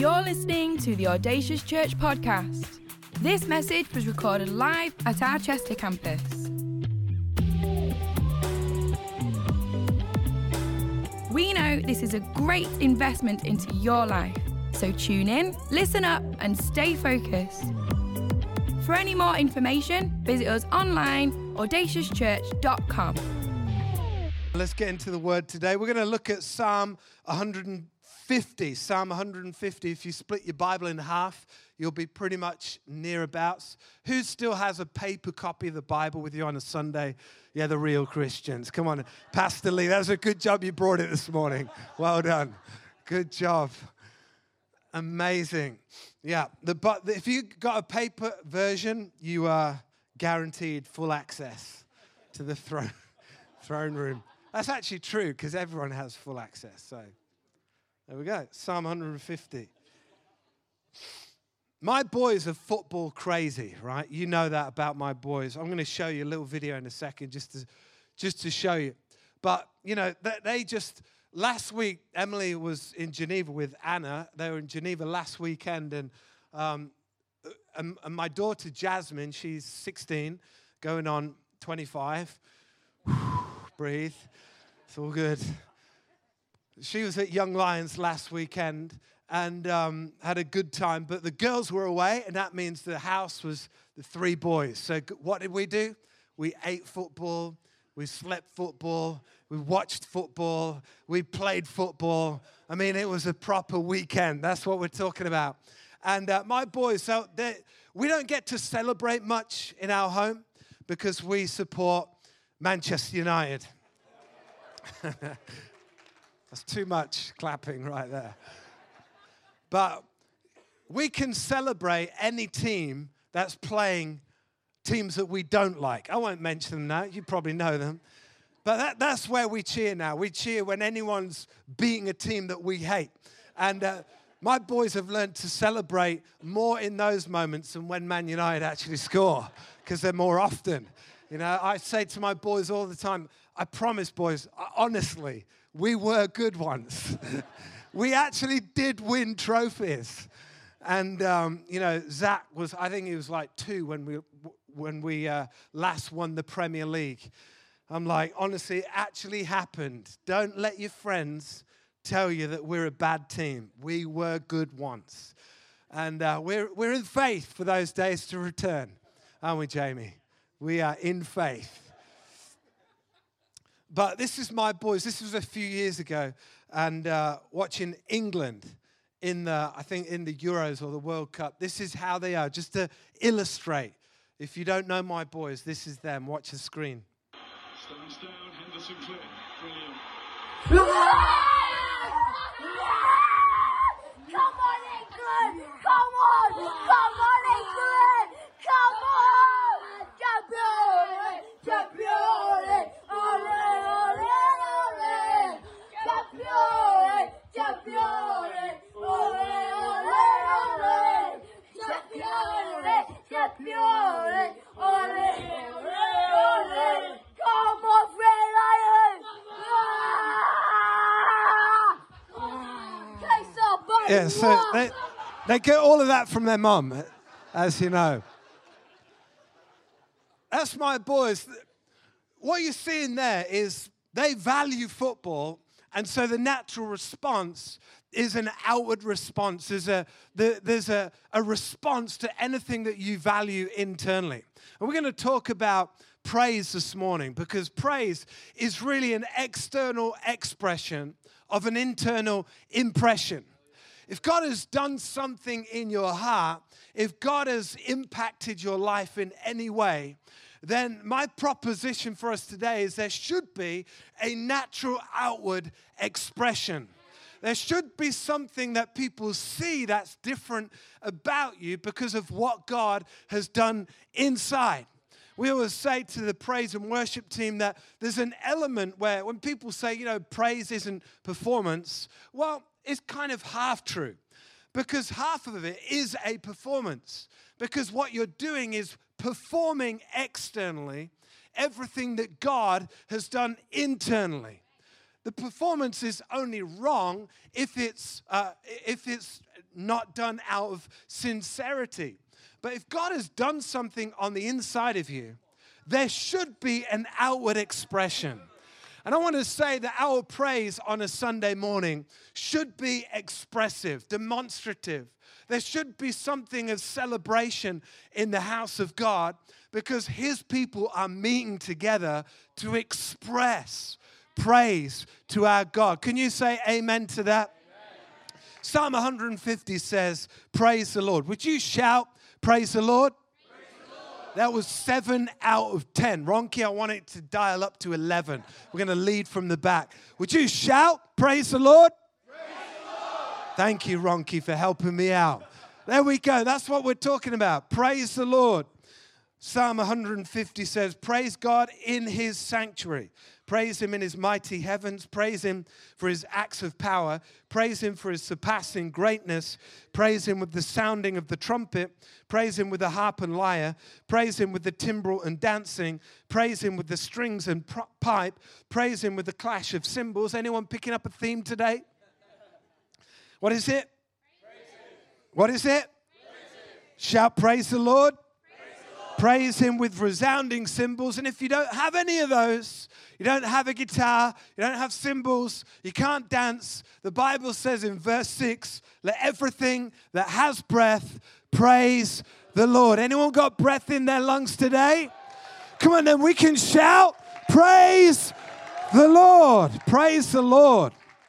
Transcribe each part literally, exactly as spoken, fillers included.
You're listening to the Audacious Church podcast. This message was recorded live at our Chester campus. We know this is a great investment into your life, so tune in, listen up, and stay focused. For any more information, visit us online, audacious church dot com. Let's get into the word today. We're going to look at Psalm one fifty. Psalm one fifty. If you split your Bible in half, you'll be pretty much nearabouts. Who still has a paper copy of the Bible with you on a Sunday? Yeah, the real Christians. Come on, Pastor Lee, that was a good job you brought it this morning. Well done. Good job. Amazing. Yeah, the, but if you got a paper version, you are guaranteed full access to the throne, throne room. That's actually true because everyone has full access. So there we go. Psalm one fifty. My boys are football crazy, right? You know that about my boys. I'm going to show you a little video in a second just to, just to show you. But, you know, they, they just, last week, Emily was in Geneva with Anna. They were in Geneva last weekend. And, um, and, and my daughter, Jasmine, she's sixteen, going on twenty-five. Breathe. It's all good. She was at Young Lions last weekend and um, had a good time. But the girls were away, and that means the house was the three boys. So what did we do? We ate football. We slept football. We watched football. We played football. I mean, it was a proper weekend. That's what we're talking about. And uh, my boys, so we don't get to celebrate much in our home because we support Manchester United. That's too much clapping right there. But we can celebrate any team that's playing teams that we don't like. I won't mention them now. You probably know them. But that, that's where we cheer now. We cheer when anyone's beating a team that we hate. And uh, my boys have learned to celebrate more in those moments than when Man United actually score, because they're more often. You know, I say to my boys all the time, I promise, boys, honestly, we were good once. We actually did win trophies. And, um, you know, Zach was, I think he was like two when we when we uh, last won the Premier League. I'm like, honestly, it actually happened. Don't let your friends tell you that we're a bad team. We were good once. And uh, we're, we're in faith for those days to return. Aren't we, Jamie? We are in faith. But this is my boys. This was a few years ago, and uh, watching England in the, I think in the Euros or the World Cup. This is how they are, just to illustrate. If you don't know my boys, this is them. Watch the screen. Stands down, Henderson clear. Brilliant. Come on, England! Come on! Come on, England! Come on! Champion! Champion! Ole, ole, ole! Champion! Champion! Ole, ole, ole! Champion! Champion! Ole, ole, ole! Come on, Red Lions! Ah! Okay, so, Yeah, so they, they get all of that from their mum, as you know. That's my boys. What you're seeing there is they value football, and so the natural response is an outward response. There's a, there's a, a response to anything that you value internally. And we're going to talk about praise this morning, because praise is really an external expression of an internal impression. If God has done something in your heart, if God has impacted your life in any way, then my proposition for us today is there should be a natural outward expression. There should be something that people see that's different about you because of what God has done inside. We always say to the praise and worship team that there's an element where when people say, you know, praise isn't performance, well, it's kind of half true, because half of it is a performance, because what you're doing is performing externally everything that God has done internally. The performance is only wrong if it's uh, if it's not done out of sincerity. But if God has done something on the inside of you, there should be an outward expression. And I want to say that our praise on a Sunday morning should be expressive, demonstrative. There should be something of celebration in the house of God because His people are meeting together to express praise to our God. Can you say amen to that? Amen. Psalm one hundred fifty says, praise the Lord. Would you shout, praise the Lord? That was seven out of ten. Ronki, I want it to dial up to eleven. We're going to lead from the back. Would you shout, praise the Lord? Praise the Lord. Thank you, Ronki, for helping me out. There we go. That's what we're talking about. Praise the Lord. Psalm one hundred fifty says, praise God in His sanctuary. Praise Him in His mighty heavens. Praise Him for His acts of power. Praise Him for His surpassing greatness. Praise Him with the sounding of the trumpet. Praise Him with the harp and lyre. Praise Him with the timbrel and dancing. Praise Him with the strings and pipe. Praise Him with the clash of cymbals. Anyone picking up a theme today? What is it? What is it? Shout, praise the Lord. Praise Him with resounding cymbals. And if you don't have any of those, you don't have a guitar, you don't have cymbals, you can't dance, the Bible says in verse six, let everything that has breath praise the Lord. Anyone got breath in their lungs today? Come on, then we can shout, praise the Lord. Praise the Lord.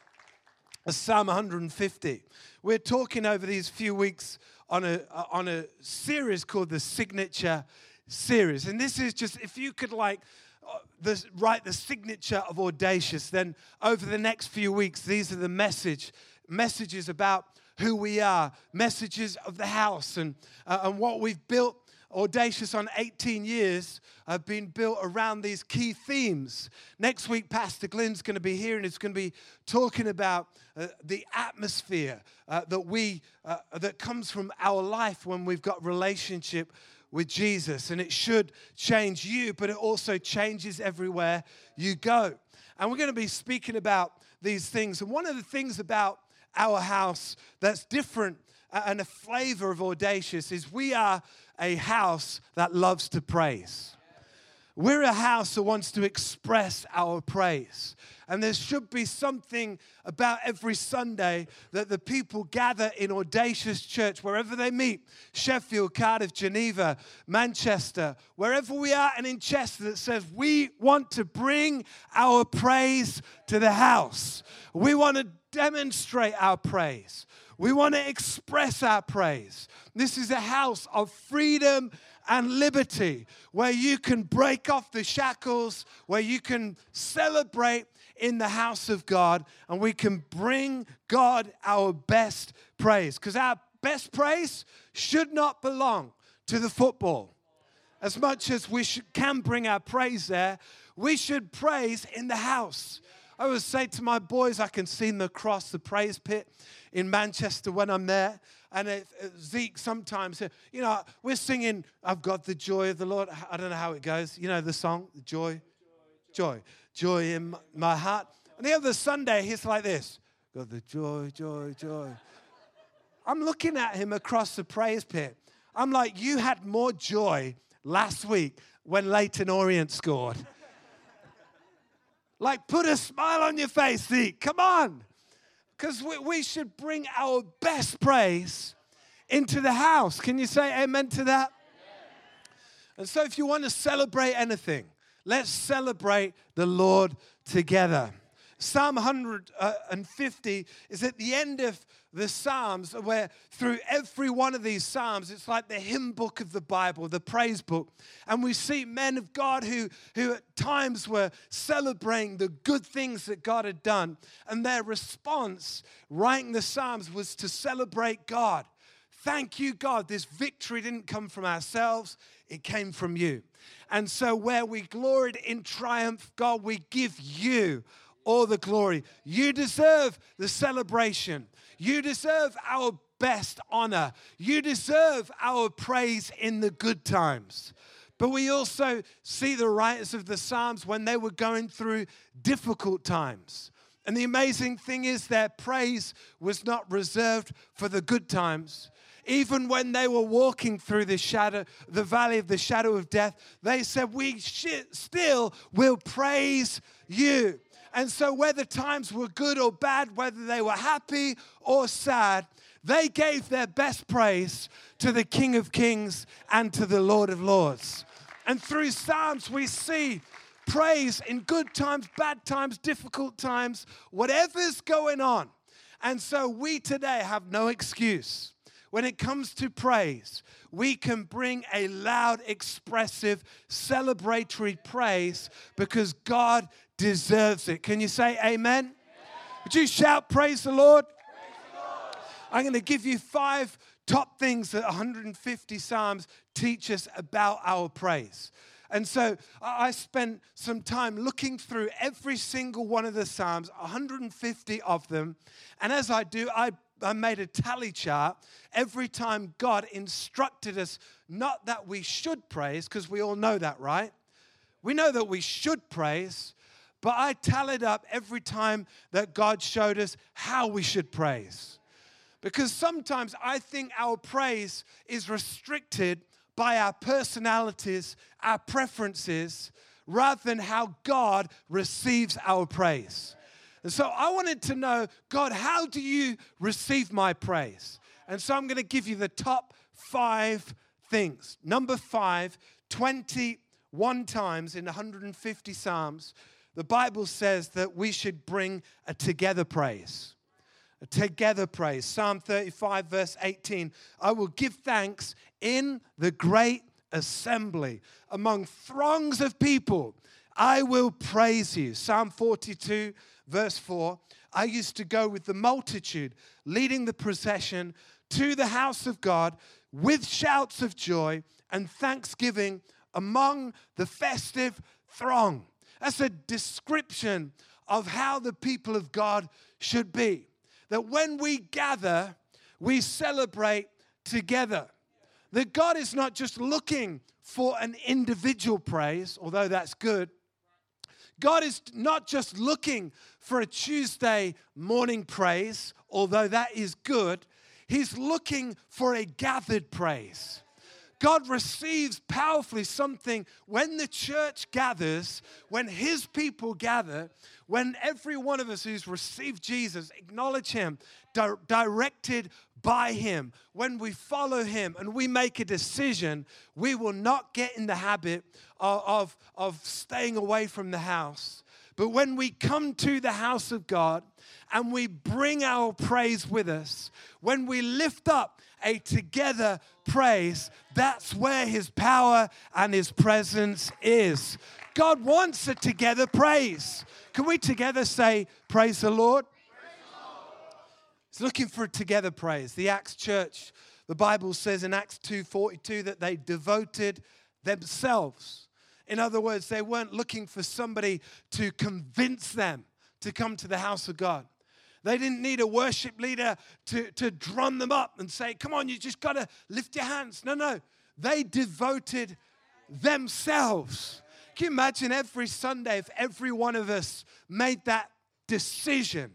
That's Psalm one hundred fifty. We're talking over these few weeks on a on a series called the Signature Series. And this is just, if you could like uh, this, write the signature of Audacious, then over the next few weeks, these are the message messages about who we are, messages of the house and, uh, and what we've built. Audacious on eighteen years have been built around these key themes. Next week, Pastor Glenn's going to be here and he's going to be talking about uh, the atmosphere uh, that we uh, that comes from our life when we've got relationship with Jesus. And it should change you, but it also changes everywhere you go. And we're going to be speaking about these things. And one of the things about our house that's different and a flavor of Audacious is we are a house that loves to praise. We're a house that wants to express our praise. And there should be something about every Sunday that the people gather in Audacious Church, wherever they meet, Sheffield, Cardiff, Geneva, Manchester, wherever we are, and in Chester, that says we want to bring our praise to the house. We want to demonstrate our praise. We want to express our praise. This is a house of freedom and liberty where you can break off the shackles, where you can celebrate in the house of God, and we can bring God our best praise. Because our best praise should not belong to the football. As much as we should, can bring our praise there, we should praise in the house. I always say to my boys, I can see them across the praise pit in Manchester when I'm there. And it, it, Zeke sometimes, you know, we're singing, I've got the joy of the Lord. I don't know how it goes. You know the song, the joy, joy, joy in my, my heart. And the other Sunday, he's like this, got the joy, joy, joy. I'm looking at him across the praise pit. I'm like, you had more joy last week when Leyton Orient scored. Like, put a smile on your face, Zeke. Come on. Because we, we should bring our best praise into the house. Can you say amen to that? Amen. And so if you want to celebrate anything, let's celebrate the Lord together. Psalm one hundred fifty is at the end of the Psalms, where through every one of these Psalms, it's like the hymn book of the Bible, the praise book. And we see men of God who, who at times were celebrating the good things that God had done. And their response, writing the Psalms, was to celebrate God. Thank you, God. This victory didn't come from ourselves. It came from you. And so where we gloried in triumph, God, we give you all the glory. You deserve the celebration. You deserve our best honor. You deserve our praise in the good times. But we also see the writers of the Psalms when they were going through difficult times. And the amazing thing is their praise was not reserved for the good times. Even when they were walking through the shadow, the valley of the shadow of death, they said, we sh- still will praise you. And so whether times were good or bad, whether they were happy or sad, they gave their best praise to the King of Kings and to the Lord of Lords. And through Psalms, we see praise in good times, bad times, difficult times, whatever's going on. And so we today have no excuse. When it comes to praise, we can bring a loud, expressive, celebratory praise because God deserves it. Can you say amen? Amen. Would you shout, praise the Lord? Praise the Lord. I'm going to give you five top things that one hundred fifty Psalms teach us about our praise. And so I spent some time looking through every single one of the Psalms, one hundred fifty of them. And as I do, I, I made a tally chart every time God instructed us, not that we should praise, because we all know that, right? We know that we should praise, but I tallied up every time that God showed us how we should praise. Because sometimes I think our praise is restricted by our personalities, our preferences, rather than how God receives our praise. And so I wanted to know, God, how do you receive my praise? And so I'm going to give you the top five things. Number five, twenty-one times in one hundred fifty Psalms, the Bible says that we should bring a together praise. A together praise. Psalm thirty-five, verse eighteen. I will give thanks in the great assembly. Among throngs of people, I will praise you. Psalm forty-two, verse four. I used to go with the multitude, leading the procession to the house of God with shouts of joy and thanksgiving among the festive throng. That's a description of how the people of God should be. That when we gather, we celebrate together. That God is not just looking for an individual praise, although that's good. God is not just looking for a Tuesday morning praise, although that is good. He's looking for a gathered praise. God receives powerfully something when the church gathers, when his people gather, when every one of us who's received Jesus, acknowledge him, di- directed by him, when we follow him and we make a decision, we will not get in the habit of, of, of staying away from the house. But when we come to the house of God and we bring our praise with us, when we lift up a together praise, that's where his power and his presence is. God wants a together praise. Can we together say, praise the Lord? Praise the Lord. He's looking for a together praise. The Acts church, the Bible says in Acts two forty-two that they devoted themselves. In other words, they weren't looking for somebody to convince them to come to the house of God. They didn't need a worship leader to, to drum them up and say, come on, you just got to lift your hands. No, no. They devoted themselves. Can you imagine every Sunday if every one of us made that decision?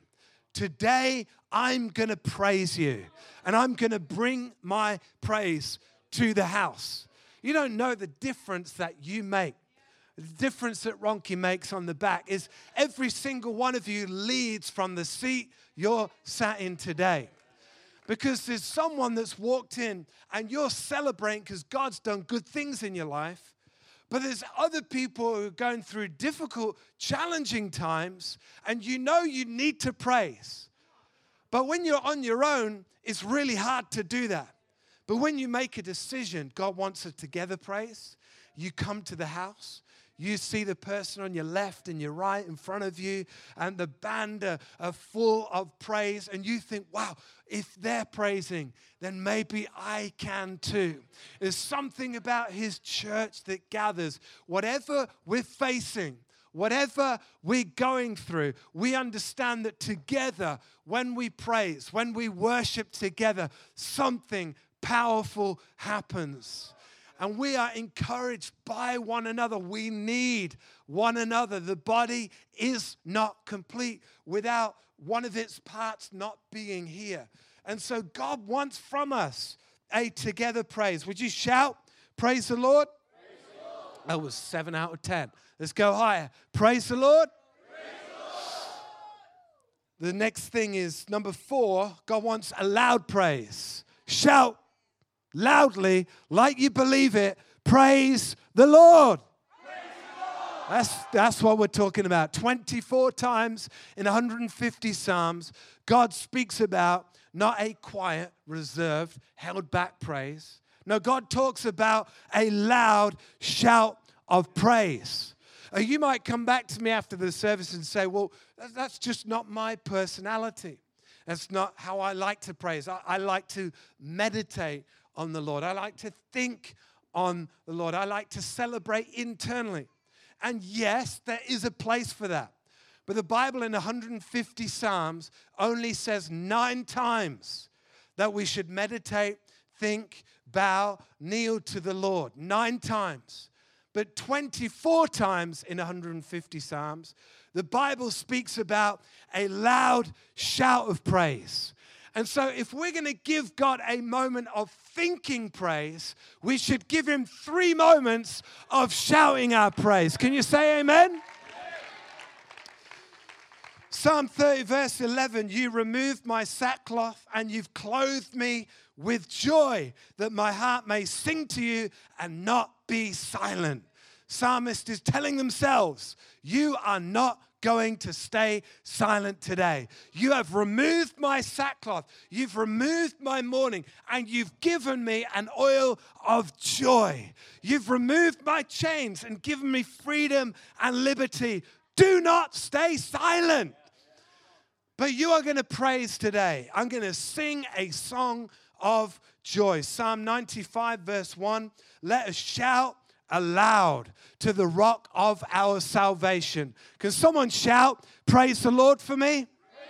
Today, I'm going to praise you. And I'm going to bring my praise to the house. You don't know the difference that you make. The difference that Ronki makes on the back is every single one of you leads from the seat you're sat in today. Because there's someone that's walked in and you're celebrating because God's done good things in your life. But there's other people who are going through difficult, challenging times and you know you need to praise. But when you're on your own, it's really hard to do that. But when you make a decision, God wants a together praise. You come to the house. You see the person on your left and your right in front of you, and the band are, are full of praise, and you think, wow, if they're praising, then maybe I can too. There's something about his church that gathers. Whatever we're facing, whatever we're going through, we understand that together, when we praise, when we worship together, something powerful happens. And we are encouraged by one another. We need one another. The body is not complete without one of its parts not being here. And so God wants from us a together praise. Would you shout, praise the Lord? Praise the Lord. That was seven out of ten. Let's go higher. Praise the Lord. Praise the Lord. The next thing is number four, God wants a loud praise. Shout loudly, like you believe it, praise the Lord. Praise the Lord. That's, that's what we're talking about. twenty-four times in one hundred fifty Psalms, God speaks about not a quiet, reserved, held back praise. No, God talks about a loud shout of praise. Uh, you might come back to me after the service and say, well, that's just not my personality. That's not how I like to praise. I, I like to meditate on the Lord. I like to think on the Lord. I like to celebrate internally. And yes, there is a place for that. But the Bible in one hundred fifty Psalms only says nine times that we should meditate, think, bow, kneel to the Lord. Nine times. But twenty-four times in one hundred fifty Psalms, the Bible speaks about a loud shout of praise. And so if we're going to give God a moment of thinking praise, we should give him three moments of shouting our praise. Can you say amen? Psalm thirty, verse eleven, you removed my sackcloth and you've clothed me with joy, that my heart may sing to you and not be silent. Psalmist is telling themselves, you are not going to stay silent today. You have removed my sackcloth. You've removed my mourning, and you've given me an oil of joy. You've removed my chains and given me freedom and liberty. Do not stay silent. But you are going to praise today. I'm going to sing a song of joy. Psalm ninety-five, verse one, let us shout aloud to the rock of our salvation. Can someone shout, praise the Lord for me?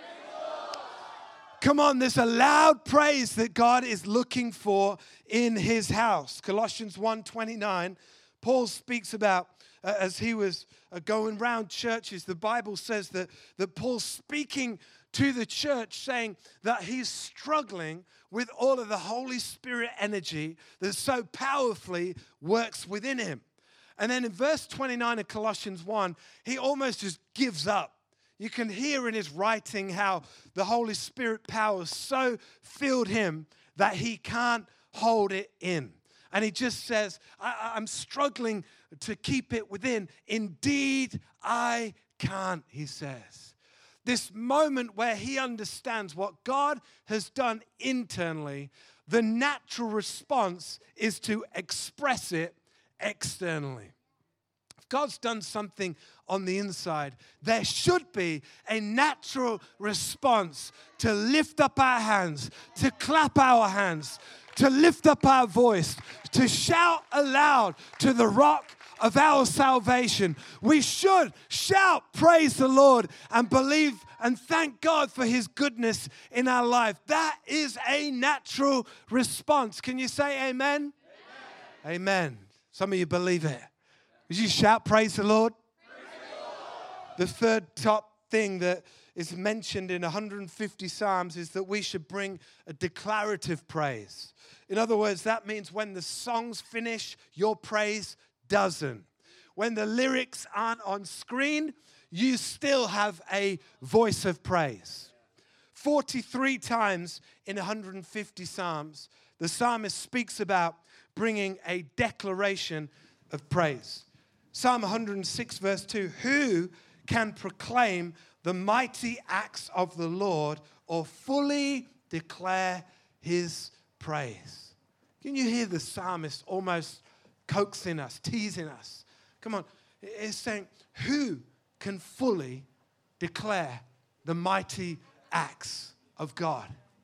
Come on, there's a loud praise that God is looking for in his house. Colossians one twenty-nine, Paul speaks about, uh, as he was uh, going around churches, the Bible says that, that Paul's speaking to the church saying that he's struggling with all of the Holy Spirit energy that so powerfully works within him. And then in verse twenty-nine of Colossians one, he almost just gives up. You can hear in his writing how the Holy Spirit power so filled him that he can't hold it in. And he just says, I, I'm struggling to keep it within. Indeed, I can't, he says. This moment where he understands what God has done internally, the natural response is to express it externally. If God's done something on the inside, there should be a natural response to lift up our hands, to clap our hands, to lift up our voice, to shout aloud to the rock of our salvation. We should shout, praise the Lord, and believe and thank God for his goodness in our life. That is a natural response. Can you say amen? Amen. Amen. Some of you believe it. Would you shout, praise the Lord? Praise the Lord. The third top thing that is mentioned in one hundred fifty Psalms is that we should bring a declarative praise. In other words, that means when the songs finish, your praise doesn't. When the lyrics aren't on screen, you still have a voice of praise. forty-three times in one hundred fifty Psalms, the psalmist speaks about bringing a declaration of praise. Psalm one hundred six, verse two, who can proclaim the mighty acts of the Lord or fully declare his praise? Can you hear the psalmist almost coaxing us, teasing us? Come on, it's saying, who can fully declare the mighty acts of God?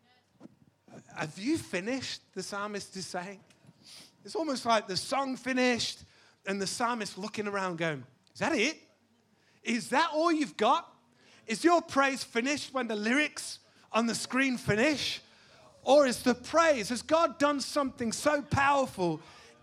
Have you finished, the psalmist is saying? It's almost like the song finished and the psalmist looking around going, is that it? Is that all you've got? Is your praise finished when the lyrics on the screen finish? Or is the praise, has God done something so powerful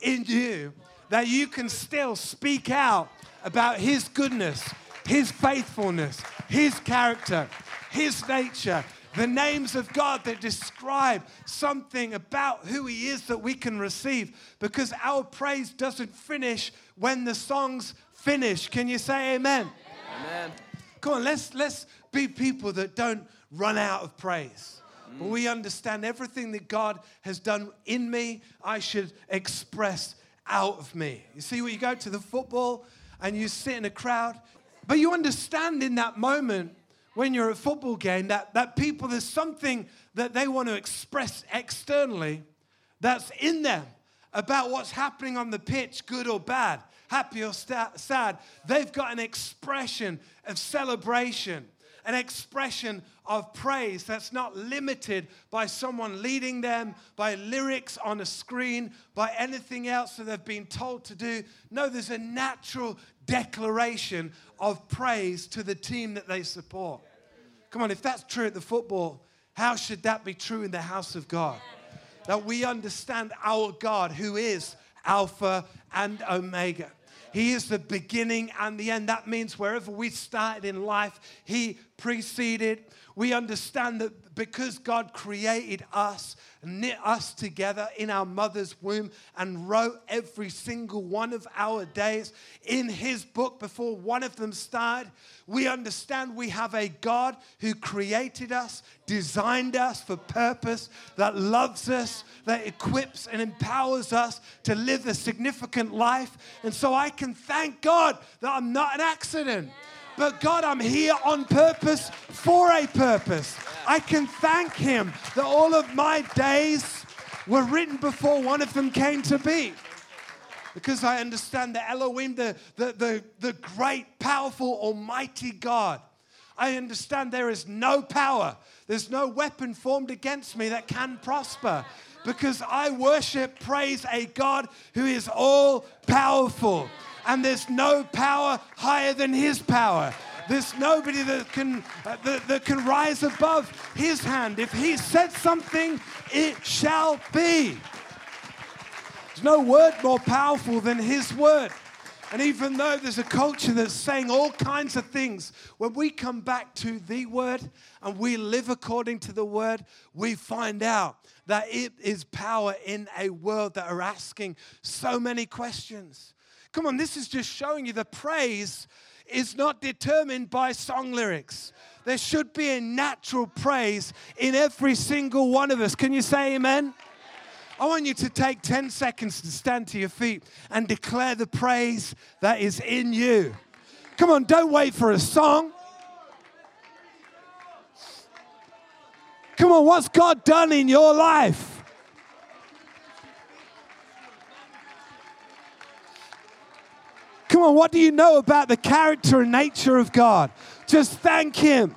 in you that you can still speak out about his goodness, his faithfulness, his character, his nature, the names of God that describe something about who he is that we can receive, because our praise doesn't finish when the songs finish. Can you say amen? Amen. Come on, let's, let's be people that don't run out of praise. Mm. But we understand everything that God has done in me, I should express out of me. You see, when you go to the football and you sit in a crowd, but you understand in that moment when you're at a football game that, that people, there's something that they want to express externally that's in them about what's happening on the pitch, good or bad, happy or sta- sad. They've got an expression of celebration, an expression of praise that's not limited by someone leading them, by lyrics on a screen, by anything else that they've been told to do. No, there's a natural declaration of praise to the team that they support. Come on, if that's true at the football, how should that be true in the house of God? That we understand our God, who is Alpha and Omega. He is the beginning and the end. That means wherever we started in life, he preceded. We understand that because God created us, knit us together in our mother's womb and wrote every single one of our days in his book before one of them started, we understand we have a God who created us, designed us for purpose, that loves us, that equips and empowers us to live a significant life. And so I can thank God that I'm not an accident. But God, I'm here on purpose for a purpose. I can thank him that all of my days were written before one of them came to be. Because I understand that Elohim, the, the, the, the great, powerful, almighty God, I understand there is no power, there's no weapon formed against me that can prosper. Because I worship, praise a God who is all powerful. And there's no power higher than his power. There's nobody that can uh, that, that can rise above his hand. If he said something, it shall be. There's no word more powerful than his word. And even though there's a culture that's saying all kinds of things, when we come back to the word and we live according to the word, we find out that it is power in a world that are asking so many questions. Come on, this is just showing you the praise is not determined by song lyrics. There should be a natural praise in every single one of us. Can you say amen? I want you to take ten seconds to stand to your feet and declare the praise that is in you. Come on, don't wait for a song. Come on, what's God done in your life? Come on, what do you know about the character and nature of God? Just thank him.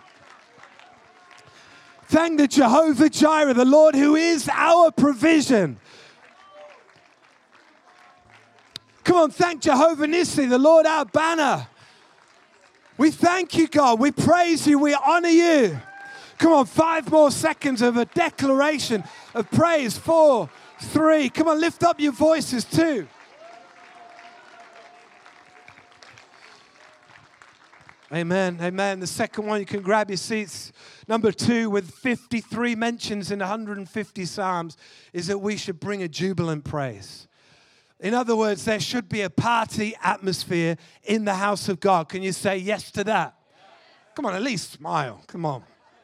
Thank the Jehovah Jireh, the Lord who is our provision. Come on, thank Jehovah Nissi, the Lord our banner. We thank you, God. We praise you. We honor you. Come on, five more seconds of a declaration of praise. Four, three. Come on, lift up your voices too. Amen, amen. The second one, you can grab your seats. Number two, with fifty-three mentions in one hundred fifty Psalms, is that we should bring a jubilant praise. In other words, there should be a party atmosphere in the house of God. Can you say yes to that? Come on, at least smile. Come on.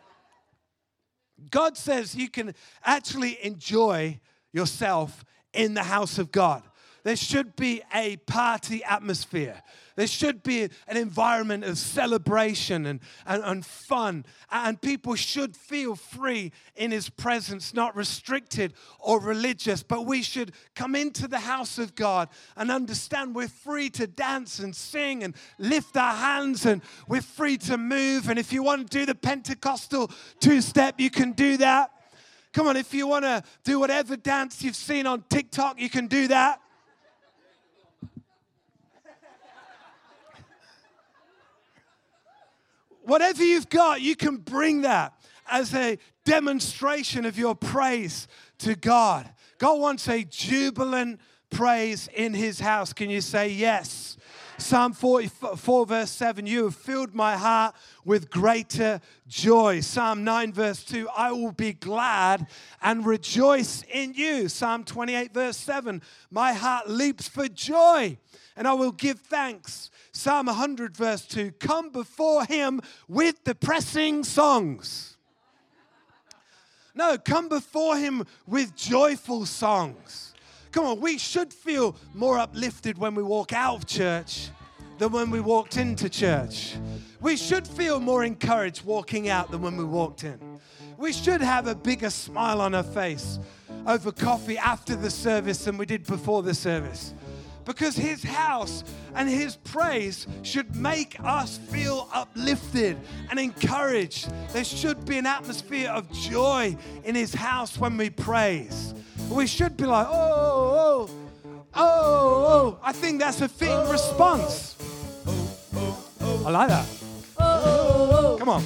God says you can actually enjoy yourself in the house of God. There should be a party atmosphere. There should be an environment of celebration and, and, and fun. And people should feel free in his presence, not restricted or religious. But we should come into the house of God and understand we're free to dance and sing and lift our hands, and we're free to move. And if you want to do the Pentecostal two-step, you can do that. Come on, if you want to do whatever dance you've seen on TikTok, you can do that. Whatever you've got, you can bring that as a demonstration of your praise to God. God wants a jubilant praise in his house. Can you say yes? Psalm forty-four, verse seven, you have filled my heart with greater joy. Psalm nine, verse two, I will be glad and rejoice in you. Psalm twenty-eight, verse seven, my heart leaps for joy and I will give thanks. Psalm one hundred, verse two, come before him with depressing songs. No, come before him with joyful songs. Come on, we should feel more uplifted when we walk out of church than when we walked into church. We should feel more encouraged walking out than when we walked in. We should have a bigger smile on our face over coffee after the service than we did before the service. Because his house and his praise should make us feel uplifted and encouraged. There should be an atmosphere of joy in his house when we praise. We should be like, oh, oh, oh, oh. I think that's a fitting response. I like that. Come on.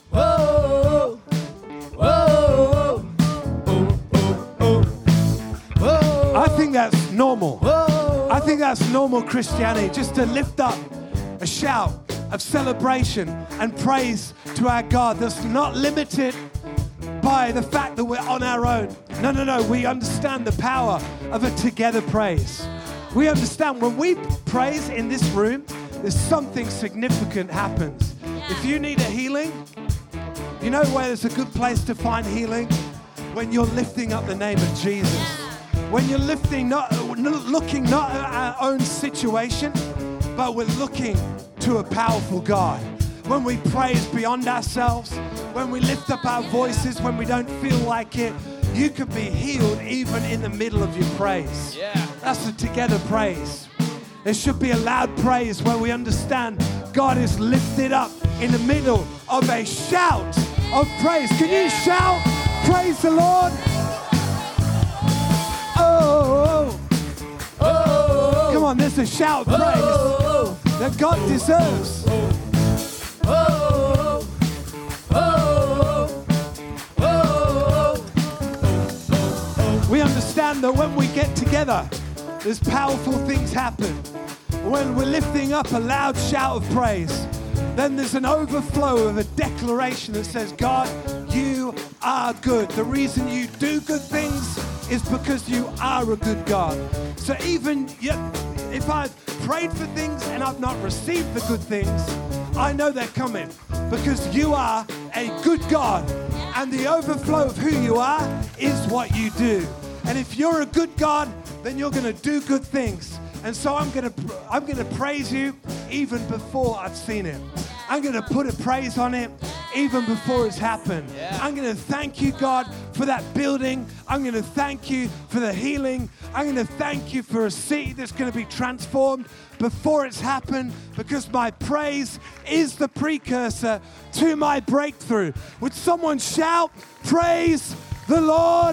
I think that's normal. I think that's normal Christianity, just to lift up a shout of celebration and praise to our God that's not limited by the fact that we're on our own. No, no, no. We understand the power of a together praise. We understand when we praise in this room, there's something significant happens. Yeah. If you need a healing, you know where there's a good place to find healing? When you're lifting up the name of Jesus. Yeah. When you're lifting, not looking not at our own situation, but we're looking to a powerful God. When we praise beyond ourselves, when we lift up our voices, when we don't feel like it, you can be healed even in the middle of your praise. Yeah. That's a together praise. There should be a loud praise where we understand God is lifted up in the middle of a shout of praise. Can yeah. you shout, praise the Lord? Oh, oh, oh. Come on, there's a shout of praise oh, oh, that God deserves. Oh, oh, oh, oh, oh. We understand that when we get together, there's powerful things happen. When we're lifting up a loud shout of praise, then there's an overflow of a declaration that says, God, you are good. The reason you do good things is because you are a good God. So even if I've prayed for things and I've not received the good things, I know they're coming because you are a good God. And the overflow of who you are is what you do. And if you're a good God, then you're going to do good things. And so I'm going to I'm going to praise you even before I've seen it. I'm going to put a praise on it even before it's happened. Yeah. I'm going to thank you, God, for that building. I'm going to thank you for the healing. I'm going to thank you for a city that's going to be transformed before it's happened, because my praise is the precursor to my breakthrough. Would someone shout, praise the Lord?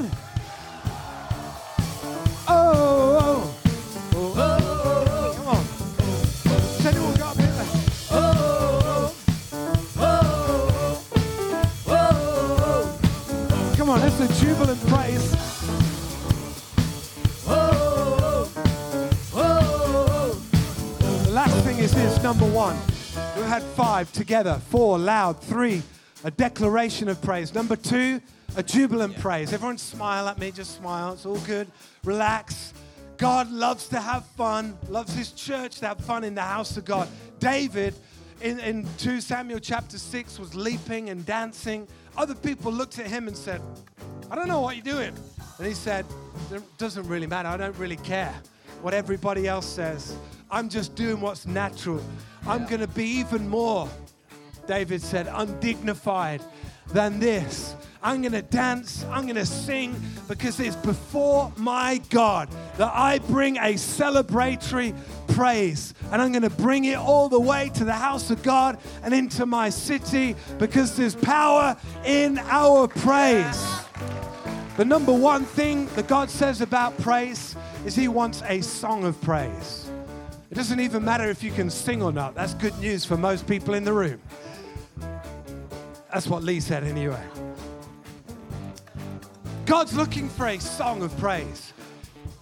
Oh, oh, oh, oh, oh. Come on. Has anyone got a bit there? Oh, oh, oh, oh, oh. Come on, it's a jubilant praise. Oh, oh, oh, oh. The last thing is this, number one. We had five together. Four, loud. Three, a declaration of praise. Number two, a jubilant yeah. praise. Everyone smile at me, just smile. It's all good. Relax. God loves to have fun, loves his church to have fun in the house of God. David, in, in Second Samuel chapter six, was leaping and dancing. Other people looked at him and said, I don't know what you're doing. And he said, it doesn't really matter. I don't really care what everybody else says. I'm just doing what's natural. I'm going to be even more, David said, undignified than this. I'm going to dance, I'm going to sing, because it's before my God that I bring a celebratory praise. And I'm going to bring it all the way to the house of God and into my city, because there's power in our praise. The number one thing that God says about praise is he wants a song of praise. It doesn't even matter if you can sing or not. That's good news for most people in the room. That's what Lee said anyway. God's looking for a song of praise.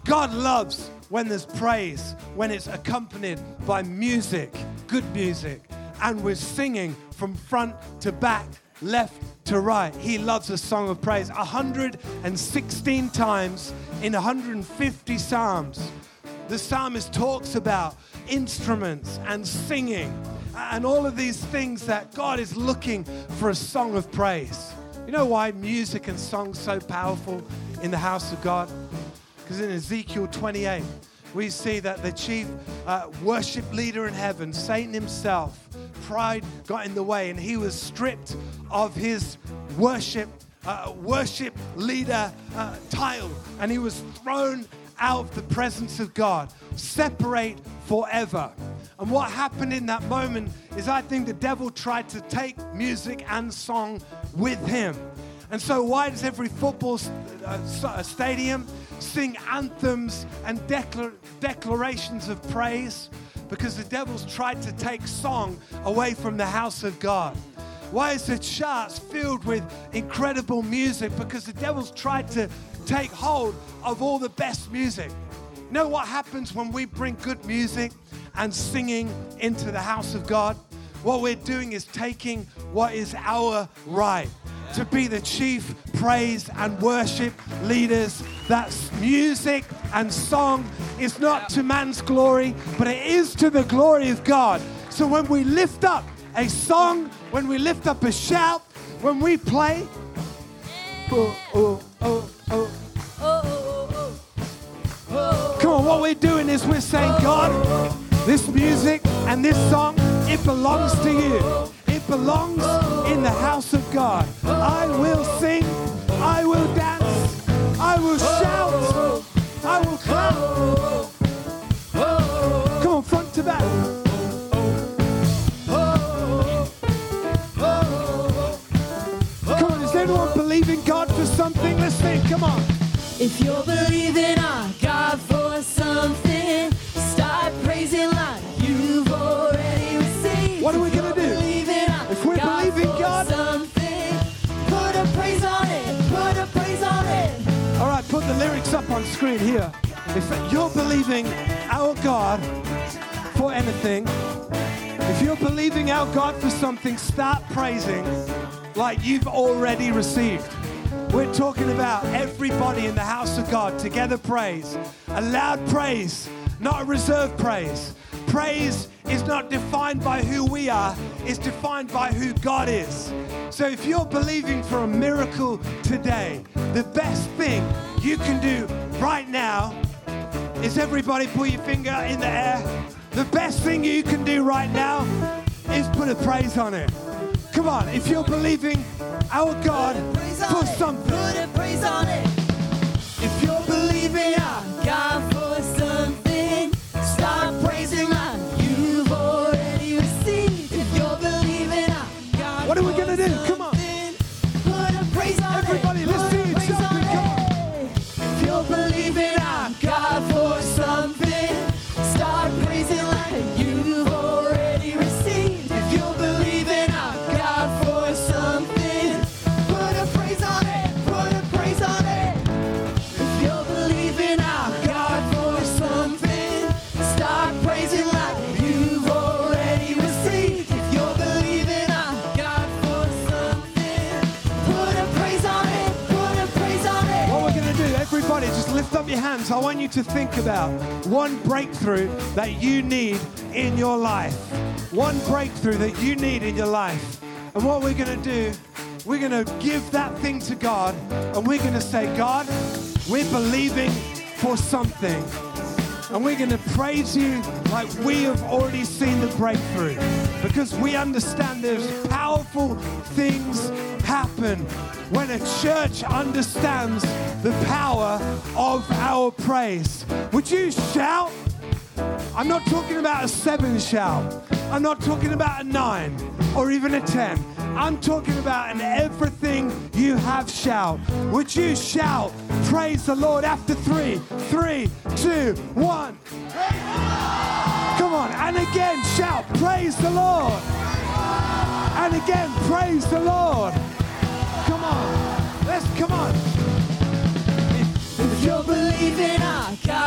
God loves when there's praise, when it's accompanied by music, good music, and we're singing from front to back, left to right. He loves a song of praise. one hundred sixteen times in one hundred fifty Psalms, the psalmist talks about instruments and singing and all of these things that God is looking for a song of praise. You know why music and song's so powerful in the house of God? Because in Ezekiel twenty-eight, we see that the chief uh, worship leader in heaven, Satan himself, pride got in the way and he was stripped of his worship, uh, worship leader uh, title, and he was thrown out of the presence of God, separate forever. And what happened in that moment is I think the devil tried to take music and song with him. And so why does every football uh, stadium sing anthems and declar- declarations of praise? Because the devil's tried to take song away from the house of God. Why is the charts filled with incredible music? Because the devil's tried to take hold of all the best music. You know what happens when we bring good music and singing into the house of God? What we're doing is taking what is our right to be the chief praise and worship leaders. That's music and song is not to man's glory, but it is to the glory of God. So when we lift up a song, when we lift up a shout, when we play, oh, oh, oh, oh. Come on, what we're doing is we're saying, God, this music and this song, it belongs to you. It belongs in the house of God. I will sing, I will dance, I will shout, I will clap. Come on, front to back. Come on, is anyone believing God for something? Let's sing, come on. If you're believing on God for something, start praising like you've already received. What are we going to do? If we're God believing God, something, put a praise on it, put a praise on it. All right, put the lyrics up on screen here. If you're believing our God for anything, if you're believing our God for something, start praising like you've already received. We're talking about everybody in the house of God together praise. A loud praise, not a reserved praise. Praise is not defined by who we are, it's defined by who God is. So if you're believing for a miracle today, the best thing you can do right now is everybody put your finger in the air. The best thing you can do right now is put a praise on it. Come on, if you're believing our God for something, put a praise on it. if you're believing our God for something, start praising like you've already received. If you're believing on God, what are we gonna do? Come on. Put a praise on Everybody, it. let's do it. Something. Come on. If you're believing on God for something, start praising like you've already received. If you're believing on God for something, put a praise on it. Put a praise on it. If you're believing on God for something, start praising like you've already received. If you're believing on God for something, put a praise on it. Put a praise on it. What we're going to do, everybody, just lift up your hands. I want you to think about one breakthrough that you need in your life. One breakthrough that you need in your life. And what we're going to do, we're going to give that thing to God, and we're going to say, God, we're believing for something. And we're going to praise you like we have already seen the breakthrough. Because we understand there's powerful things happen when a church understands the power of our praise. Would you shout? I'm not talking about a seven shout. I'm not talking about a nine or even a ten. I'm talking about an everything you have shout. Would you shout, praise the Lord after three, three, two, one. Come on, and again shout, praise the Lord. And again, praise the Lord. Come on, let's, come on. If you're believing on God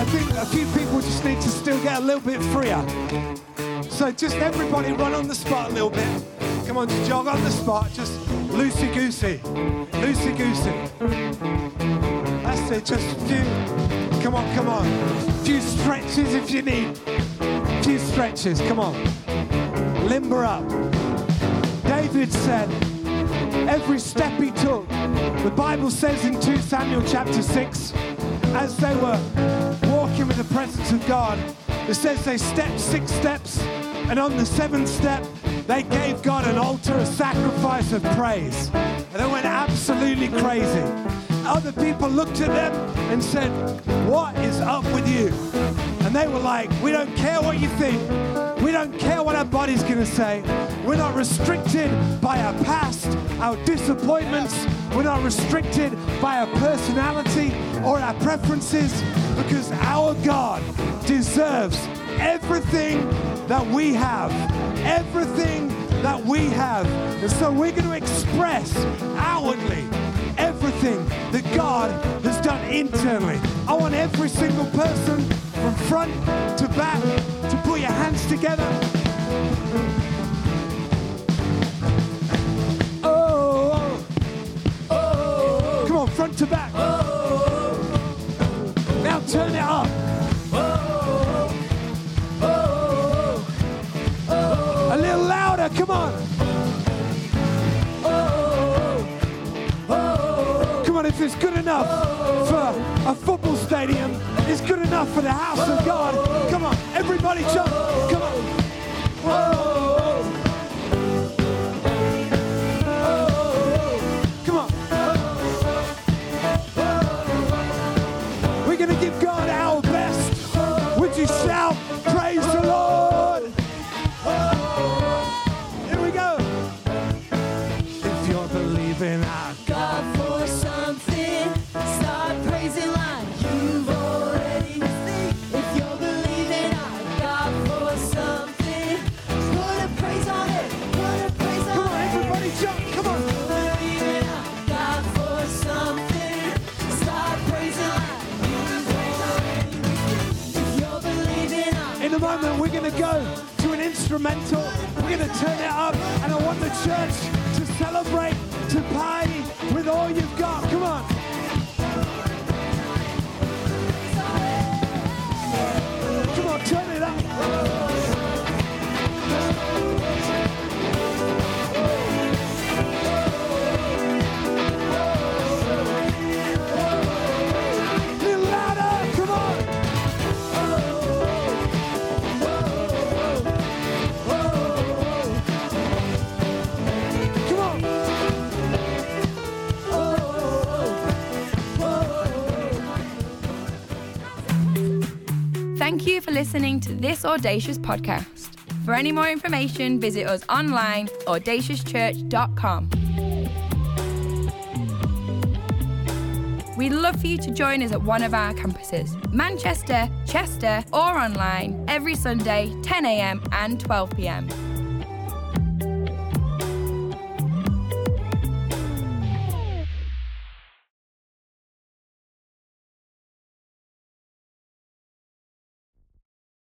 think a few people just need to still get a little bit freer. So just everybody run on the spot a little bit. Come on, just jog on the spot. Just loosey-goosey. Loosey-goosey. That's it, just a few. Come on, come on. A few stretches if you need. A few stretches, come on. Limber up. David said, every step he took, the Bible says in Second Samuel chapter six, as they were walking with the presence of God, it says they stepped six steps, and on the seventh step, they gave God an altar, a sacrifice of praise. And they went absolutely crazy. Other people looked at them and said, what is up with you? And they were like, we don't care what you think. We don't care what our body's going to say. We're not restricted by our past, our disappointments. We're not restricted by our personality or our preferences, because our God deserves everything that we have. Everything that we have. And so we're going to express outwardly everything that God has done internally. I want every single person from front to back to put your hands together. Oh, oh, oh. Come on, front to back. Oh, now turn it up. Oh, oh, oh. A little louder, come on. If it's good enough for a football stadium, it's good enough for the house of God. Come on, everybody jump. Come on. Whoa. Come on. We're going to give God our best. Would you shout, praise the Lord? Here we go. If you're believing our God for something, start praising like you've already received. If you're believing our God for something, put a praise on it, put a praise on it. Come on, everybody jump, come on. Believing our God for something, start praising like you've already received. If you're believing our In a moment, we're going to go to an instrumental. We're going to turn it up, and I want the church to celebrate, to party with all you've got. Come on. Come on, turn it up. A little louder, come on. Come on. Thank you for listening to this Audacious podcast. For any more information, visit us online, audacious church dot com. We'd love for you to join us at one of our campuses, Manchester, Chester, or online, every Sunday, ten a.m. and twelve p.m.